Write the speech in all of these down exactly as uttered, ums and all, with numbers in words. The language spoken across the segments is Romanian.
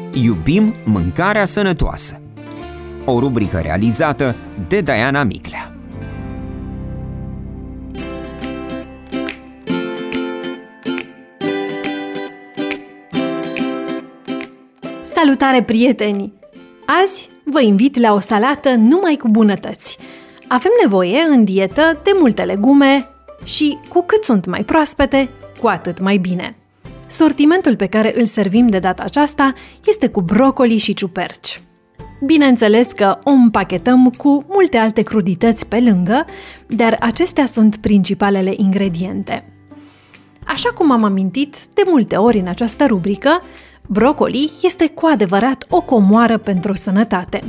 Iubim mâncarea sănătoasă. O rubrică realizată de Diana Miclea. Salutare, prieteni! Azi vă invit la o salată numai cu bunătăți. Avem nevoie în dietă de multe legume și cu cât sunt mai proaspete, cu atât mai bine. Sortimentul pe care îl servim de data aceasta este cu brocoli și ciuperci. Bineînțeles că o împachetăm cu multe alte crudități pe lângă, dar acestea sunt principalele ingrediente. Așa cum am amintit de multe ori în această rubrică, brocoli este cu adevărat o comoară pentru sănătate.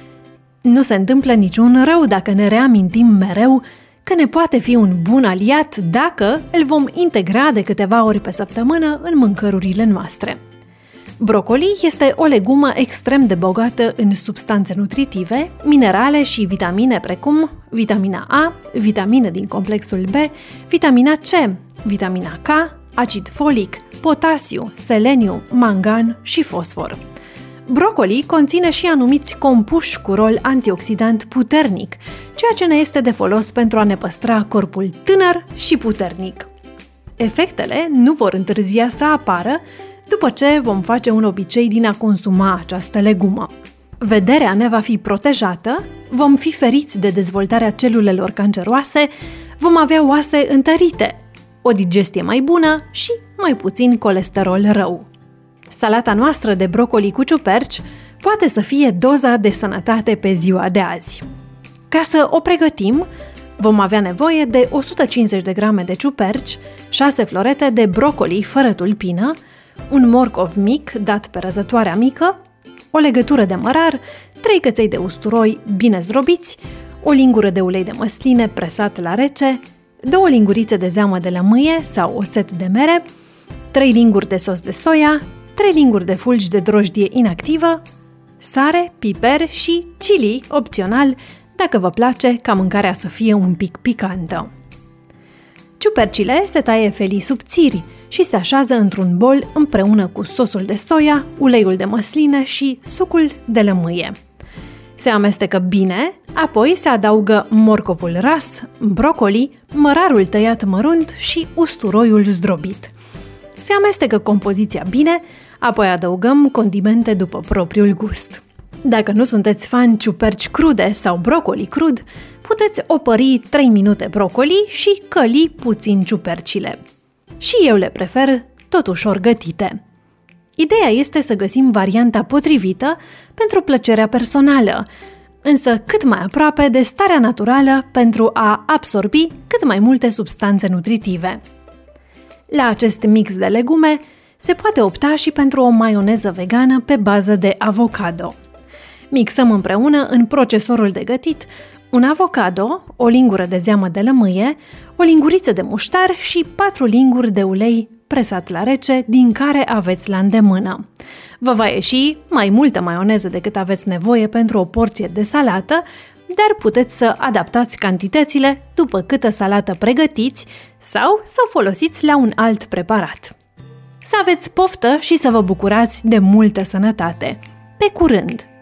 Nu se întâmplă niciun rău dacă ne reamintim mereu că ne poate fi un bun aliat dacă îl vom integra de câteva ori pe săptămână în mâncărurile noastre. Brocoli este o legumă extrem de bogată în substanțe nutritive, minerale și vitamine precum vitamina A, vitamine din complexul B, vitamina C, vitamina K, acid folic, potasiu, seleniu, mangan și fosfor. Brocoli conține și anumiți compuși cu rol antioxidant puternic, ceea ce ne este de folos pentru a ne păstra corpul tânăr și puternic. Efectele nu vor întârzia să apară după ce vom face un obicei din a consuma această legumă. Vederea ne va fi protejată, vom fi feriți de dezvoltarea celulelor canceroase, vom avea oase întărite, o digestie mai bună și mai puțin colesterol rău. Salata noastră de brocoli cu ciuperci poate să fie doza de sănătate pe ziua de azi. Ca să o pregătim, vom avea nevoie de o sută cincizeci de grame de ciuperci, șase florete de brocoli fără tulpină, un morcov mic dat pe răzătoarea mică, o legătură de mărar, trei căței de usturoi bine zdrobiți, o lingură de ulei de măsline presat la rece, două lingurițe de zeamă de lămâie sau oțet de mere, trei linguri de sos de soia, trei linguri de fulgi de drojdie inactivă, sare, piper și chili, opțional, dacă vă place ca mâncarea să fie un pic picantă. Ciupercile se taie felii subțiri și se așează într-un bol împreună cu sosul de soia, uleiul de măsline și sucul de lămâie. Se amestecă bine, apoi se adaugă morcovul ras, brocoli, mărarul tăiat mărunt și usturoiul zdrobit. Se amestecă compoziția bine, apoi adăugăm condimente după propriul gust. Dacă nu sunteți fan ciuperci crude sau brocoli crud, puteți opări trei minute brocoli și căli puțin ciupercile. Și eu le prefer tot ușor gătite. Ideea este să găsim varianta potrivită pentru plăcerea personală, însă cât mai aproape de starea naturală pentru a absorbi cât mai multe substanțe nutritive. La acest mix de legume se poate opta și pentru o maioneză vegană pe bază de avocado. Mixăm împreună în procesorul de gătit un avocado, o lingură de zeamă de lămâie, o linguriță de muștar și patru linguri de ulei presat la rece, din care aveți la îndemână. Vă va ieși mai multă maioneză decât aveți nevoie pentru o porție de salată, dar puteți să adaptați cantitățile după câtă salată pregătiți sau să o folosiți la un alt preparat. Să aveți poftă și să vă bucurați de multă sănătate! Pe curând!